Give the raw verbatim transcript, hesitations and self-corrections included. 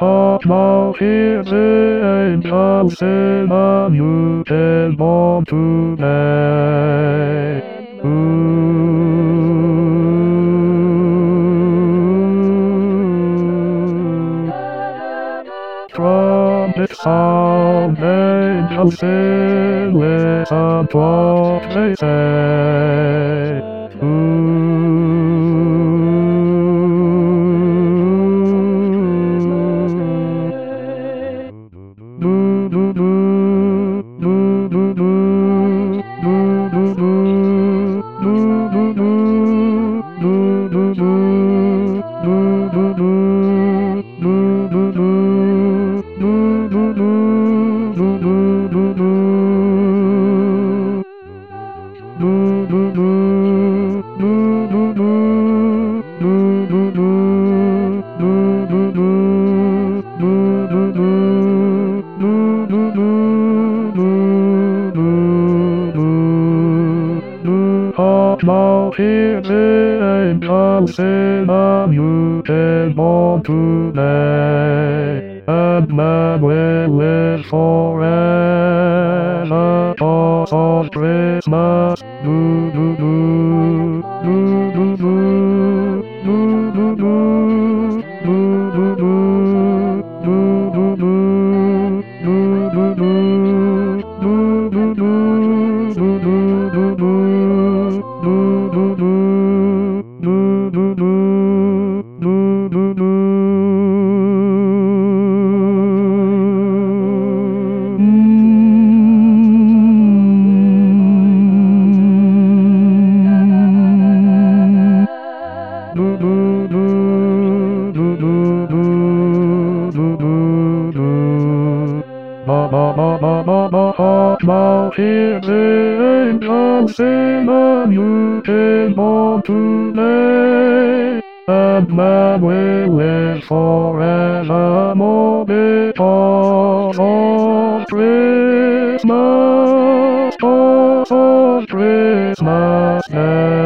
talk about here the angels in a muted born today. Trumpet sound, angels sing, listen to what they say. Now hear the angels in a muted born today, and man will live forever. Cause of Christmas, do do do do do do do do do do do do do Now hear the angels sing a muted born today, and man will live forevermore because of Christmas, because of Christmas Day.